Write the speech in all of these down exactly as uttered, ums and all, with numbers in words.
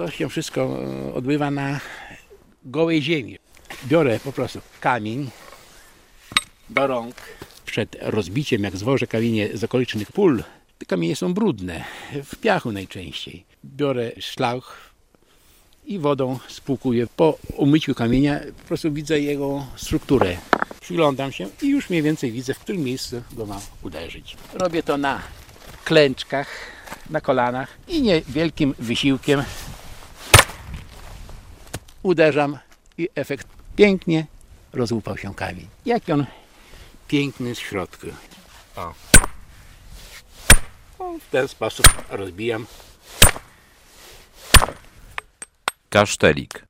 to się wszystko odbywa na gołej ziemi. Biorę po prostu kamień do rąk. Przed rozbiciem, jak zwożę kamienie z okolicznych pól, te kamienie są brudne, w piachu najczęściej. Biorę szlauch i wodą spłukuję. Po umyciu kamienia po prostu widzę jego strukturę. Przyglądam się i już mniej więcej widzę, w którym miejscu go mam uderzyć. Robię to na klęczkach, na kolanach i niewielkim wysiłkiem uderzam i efekt pięknie rozłupał się kamień. Jaki on piękny z środka. O. O, w ten sposób rozbijam. Kasztelik.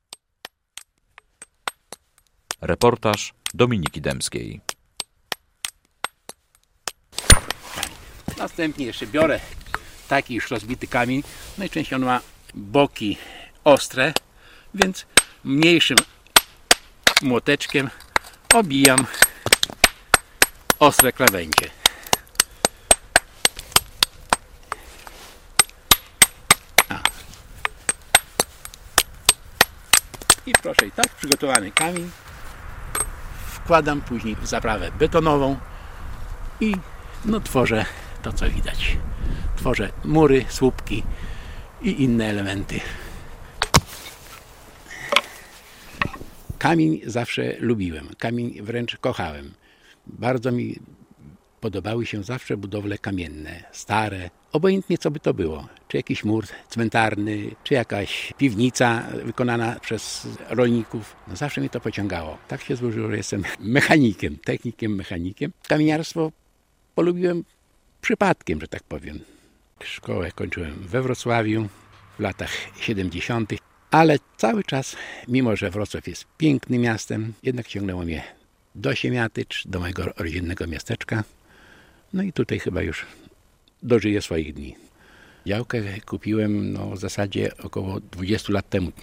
Reportaż Dominiki Dębskiej. Następnie jeszcze biorę taki już rozbity kamień. Najczęściej on ma boki ostre, więc mniejszym młoteczkiem obijam ostre krawędzie. A. I proszę, i tak przygotowany kamień wkładam później w zaprawę betonową i no tworzę to, co widać. Tworzę mury, słupki i inne elementy. Kamień zawsze lubiłem, kamień wręcz kochałem. Bardzo mi podobały się zawsze budowle kamienne, stare, obojętnie co by to było. Czy jakiś mur cmentarny, czy jakaś piwnica wykonana przez rolników. No zawsze mnie to pociągało. Tak się złożyło, że jestem mechanikiem, technikiem, mechanikiem. Kamieniarstwo polubiłem przypadkiem, że tak powiem. Szkołę kończyłem we Wrocławiu w latach siedemdziesiątych, ale cały czas, mimo że Wrocław jest pięknym miastem, jednak ciągnęło mnie do Siemiatycz, do mojego rodzinnego miasteczka. No i tutaj chyba już dożyję swoich dni. Działkę kupiłem no, w zasadzie około dwudziestu lat temu.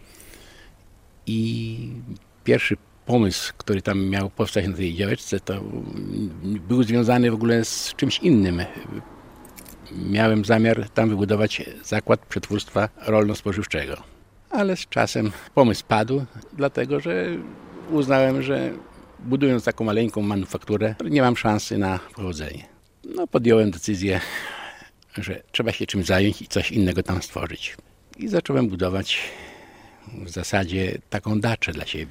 I pierwszy pomysł, który tam miał powstać na tej działeczce, to był związany w ogóle z czymś innym. Miałem zamiar tam wybudować zakład przetwórstwa rolno-spożywczego. Ale z czasem pomysł padł, dlatego że uznałem, że budując taką maleńką manufakturę, nie mam szansy na powodzenie. No, podjąłem decyzję, że trzeba się czymś zająć i coś innego tam stworzyć. I zacząłem budować w zasadzie taką daczę dla siebie.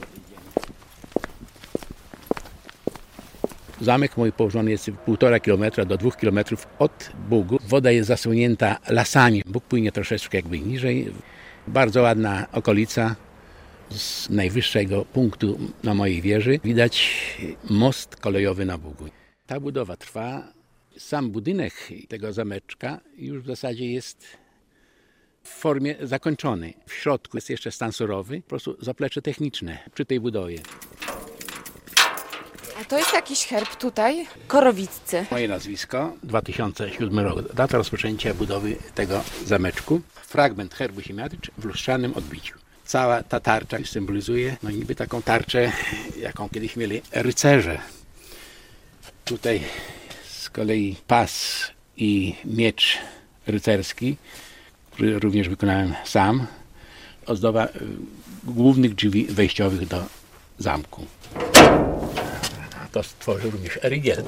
Zamek mój położony jest półtora kilometra do dwóch kilometrów od Bugu. Woda jest zasłonięta lasami. Bóg płynie troszeczkę jakby niżej. Bardzo ładna okolica. Z najwyższego punktu na mojej wieży widać most kolejowy na Bugu. Ta budowa trwa. Sam budynek tego zameczka już w zasadzie jest w formie zakończony. W środku jest jeszcze stan surowy, po prostu zaplecze techniczne przy tej budowie. A to jest jakiś herb tutaj? Korowiccy. Moje nazwisko, dwa tysiące siódmy rok, data rozpoczęcia budowy tego zameczku. Fragment herbu Siemiatycz w lustrzanym odbiciu. Cała ta tarcza symbolizuje no niby taką tarczę, jaką kiedyś mieli rycerze. Tutaj z kolei pas i miecz rycerski, który również wykonałem sam. Ozdoba głównych drzwi wejściowych do zamku. To stworzył również Erygiel.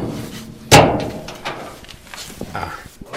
A.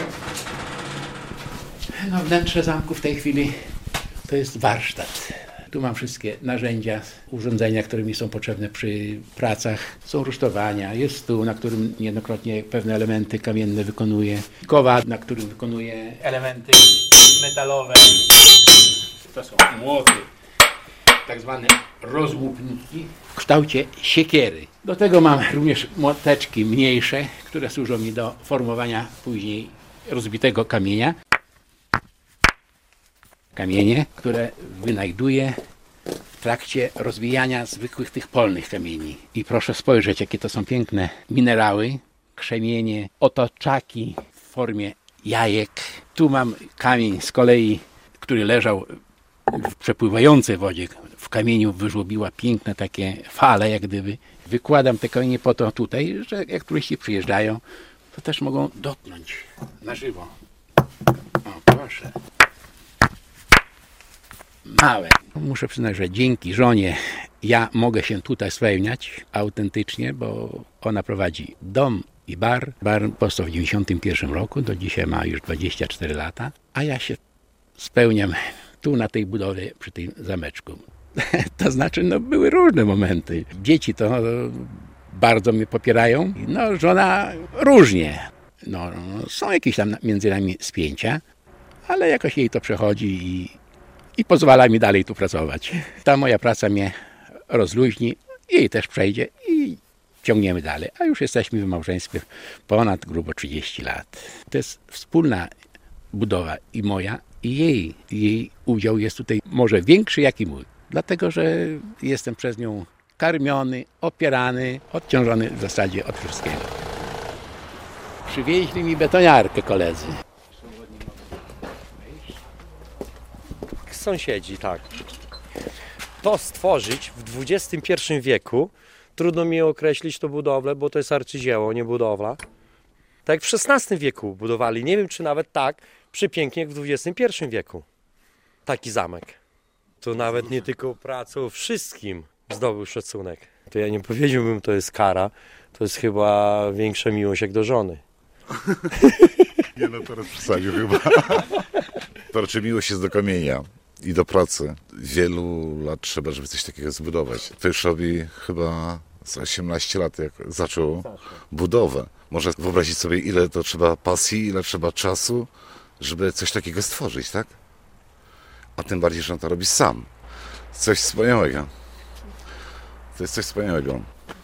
No, wnętrze zamku w tej chwili to jest warsztat. Tu mam wszystkie narzędzia, urządzenia, które mi są potrzebne przy pracach. Są rusztowania, jest stół, na którym niejednokrotnie pewne elementy kamienne wykonuję. Kowa, na którym wykonuję elementy metalowe. To są młoty, tak zwane rozłupniki w kształcie siekiery. Do tego mam również młoteczki mniejsze, które służą mi do formowania później rozbitego kamienia. Kamienie, które wynajduję w trakcie rozwijania zwykłych tych polnych kamieni. I proszę spojrzeć, jakie to są piękne minerały, krzemienie, otoczaki w formie jajek. Tu mam kamień z kolei, który leżał w przepływającej wodzie. W kamieniu wyżłobiła piękne takie fale, jak gdyby. Wykładam te kamienie po to tutaj, że jak turyści przyjeżdżają, to też mogą dotknąć na żywo. O, proszę. małe. Muszę przyznać, że dzięki żonie ja mogę się tutaj spełniać autentycznie, bo ona prowadzi dom i bar. Bar powstał w dziewięćdziesiątym pierwszym roku, do dzisiaj ma już dwadzieścia cztery lata, a ja się spełniam tu na tej budowie przy tym zameczku. To znaczy, no były różne momenty. Dzieci to bardzo mnie popierają. No żona różnie. No, są jakieś tam między nami spięcia, ale jakoś jej to przechodzi i, i pozwala mi dalej tu pracować. Ta moja praca mnie rozluźni, jej też przejdzie i ciągniemy dalej. A już jesteśmy w małżeństwie ponad grubo trzydzieści lat. To jest wspólna budowa i moja, i jej. Jej udział jest tutaj może większy jak i mój. Dlatego, że jestem przez nią karmiony, opierany, odciążony w zasadzie od wszystkiego. Przywieźli mi betoniarkę koledzy. Sąsiedzi, tak. To stworzyć w dwudziestym pierwszym wieku, trudno mi określić to budowlę, bo to jest arcydzieło, nie budowla. Tak jak w szesnastym wieku budowali, nie wiem czy nawet tak przepięknie jak w dwudziestym pierwszym wieku. Taki zamek. To nawet nie tylko pracą, wszystkim zdobył szacunek. To ja nie powiedziałbym, to jest kara, to jest chyba większa miłość jak do żony. Nie no, teraz przesadził chyba. To raczej miłość jest do kamienia i do pracy. Wielu lat trzeba, żeby coś takiego zbudować. To już robi chyba z osiemnaście lat, jak zaczął budowę. Można wyobrazić sobie, ile to trzeba pasji, ile trzeba czasu, żeby coś takiego stworzyć, tak? A tym bardziej, że on to robi sam. Coś wspaniałego. To jest coś wspaniałego.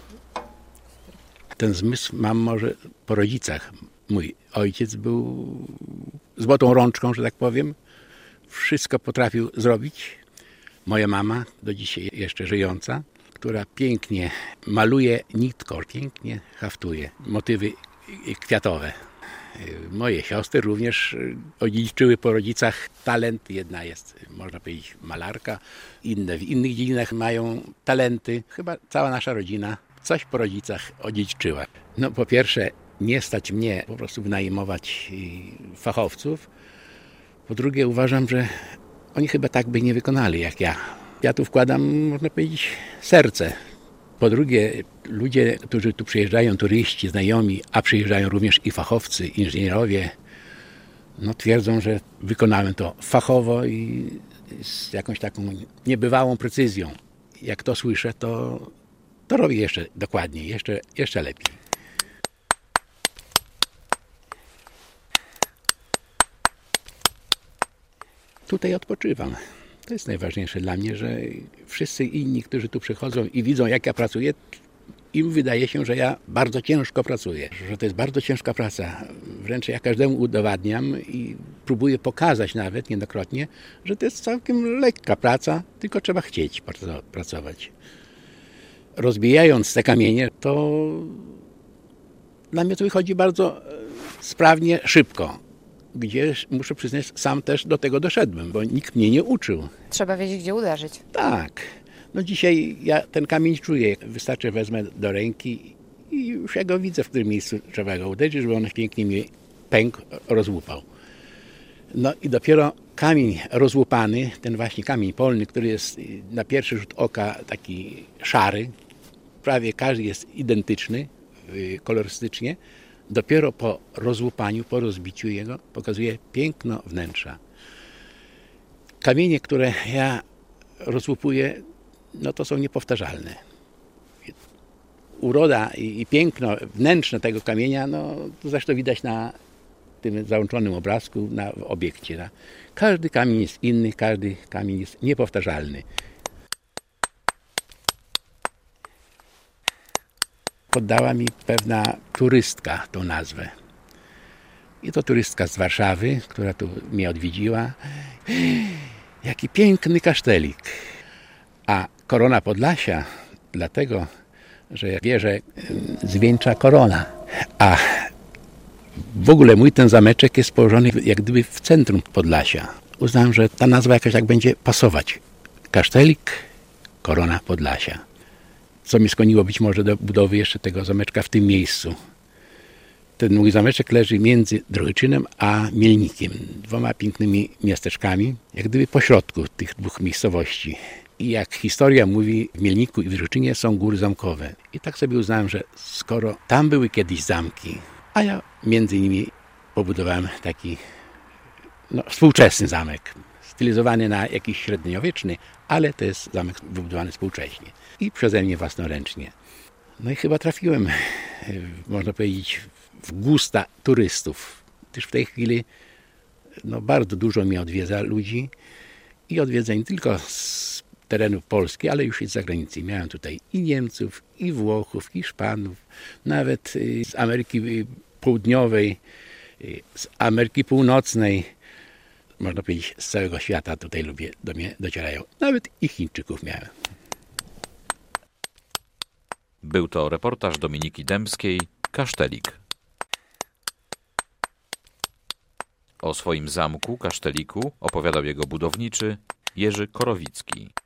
Ten zmysł mam może po rodzicach. Mój ojciec był złotą rączką, że tak powiem. Wszystko potrafił zrobić. Moja mama, do dzisiaj jeszcze żyjąca, która pięknie maluje nitką, pięknie haftuje motywy kwiatowe. Moje siostry również odziedziczyły po rodzicach talent. Jedna jest, można powiedzieć, malarka, inne w innych dziedzinach mają talenty. Chyba cała nasza rodzina coś po rodzicach odziedziczyła. No po pierwsze, nie stać mnie po prostu wynajmować fachowców. Po drugie, uważam, że oni chyba tak by nie wykonali jak ja. Ja tu wkładam, można powiedzieć, serce. Po drugie, ludzie, którzy tu przyjeżdżają, turyści, znajomi, a przyjeżdżają również i fachowcy, inżynierowie, no twierdzą, że wykonałem to fachowo i z jakąś taką niebywałą precyzją. Jak to słyszę, to, to robię jeszcze dokładniej, jeszcze, jeszcze lepiej. Tutaj odpoczywam. To jest najważniejsze dla mnie, że wszyscy inni, którzy tu przychodzą i widzą, jak ja pracuję, im wydaje się, że ja bardzo ciężko pracuję, że to jest bardzo ciężka praca. Wręcz ja każdemu udowadniam i próbuję pokazać nawet niejednokrotnie, że to jest całkiem lekka praca, tylko trzeba chcieć pracować. Rozbijając te kamienie, to dla mnie to wychodzi bardzo sprawnie, szybko. Gdzie, muszę przyznać, sam też do tego doszedłem, bo nikt mnie nie uczył. Trzeba wiedzieć, gdzie uderzyć. Tak. No dzisiaj ja ten kamień czuję. Wystarczy wezmę do ręki i już ja go widzę, w którym miejscu trzeba go uderzyć, żeby on pięknie mi pękł, rozłupał. No i dopiero kamień rozłupany, ten właśnie kamień polny, który jest na pierwszy rzut oka taki szary, prawie każdy jest identyczny kolorystycznie, dopiero po rozłupaniu, po rozbiciu jego pokazuje piękno wnętrza. Kamienie, które ja rozłupuję, no to są niepowtarzalne. Uroda i, i piękno wnętrzne tego kamienia, no to zresztą widać na tym załączonym obrazku, na obiekcie. Na. Każdy kamień jest inny, każdy kamień jest niepowtarzalny. Poddała mi pewna turystka tą nazwę. I to turystka z Warszawy, która tu mnie odwiedziła. Jaki piękny kasztelik. A korona Podlasia, dlatego, że wieżę zwieńcza korona. A w ogóle mój ten zameczek jest położony jak gdyby w centrum Podlasia. Uznałem, że ta nazwa jakoś tak będzie pasować. Kasztelik, korona Podlasia. Co mnie skłoniło być może do budowy jeszcze tego zameczka w tym miejscu. Ten mój zameczek leży między Drohyczynem a Mielnikiem, dwoma pięknymi miasteczkami, jak gdyby pośrodku tych dwóch miejscowości. I jak historia mówi, w Mielniku i w Drohyczynie są góry zamkowe. I tak sobie uznałem, że skoro tam były kiedyś zamki, a ja między nimi pobudowałem taki no, współczesny zamek, stylizowany na jakiś średniowieczny, ale to jest zamek wybudowany współcześnie i przeze mnie własnoręcznie. No i chyba trafiłem, można powiedzieć, w gusta turystów, gdyż w tej chwili no, bardzo dużo mnie odwiedza ludzi i odwiedza nie tylko z terenu Polski, ale już i z zagranicy. Miałem tutaj i Niemców, i Włochów, i Hiszpanów, nawet z Ameryki Południowej, z Ameryki Północnej, można powiedzieć z całego świata tutaj ludzie do mnie docierają. Nawet i Chińczyków miałem. Był to reportaż Dominiki Dębskiej, Kasztelik. O swoim zamku, Kaszteliku, opowiadał jego budowniczy Jerzy Korowicki.